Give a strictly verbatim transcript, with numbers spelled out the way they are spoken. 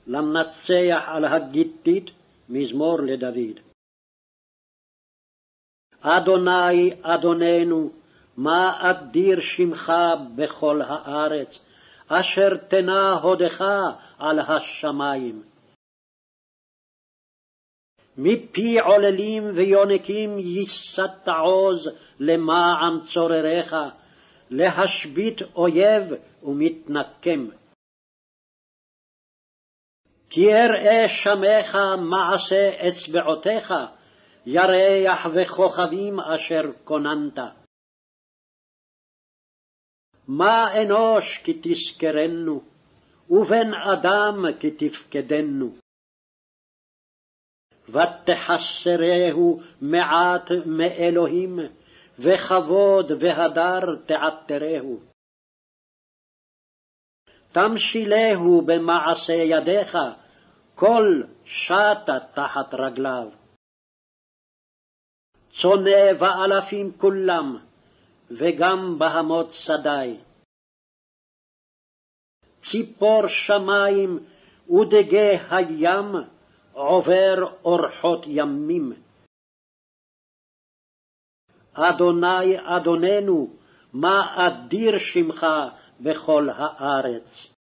למנצח על הגיתית, מזמור לדוד. אדוני אדוננו, מה אדיר שמך בכל הארץ, אשר תנה הודך על השמיים. מפי עוללים ויונקים ייסדת עוז למען צורריך, להשבית אויב ומתנקם. כי אראה שמך מעשה אצבעותיך, ירח וכוכבים אשר כוננת. מה אנוש כי תזכרנו, ובן אדם כי תפקדנו. ותחסרהו מעט מאלוהים, וכבוד והדר תעטרהו. תמשילהו במעשה ידיך, כל שטה תחת רגליו. צונא ואלפים כולם, וגם בהמות שדי. ציפור שמים ודגי הים, עובר אורחות ימים. אדוני אדוננו, מה אדיר שמך בכל הארץ.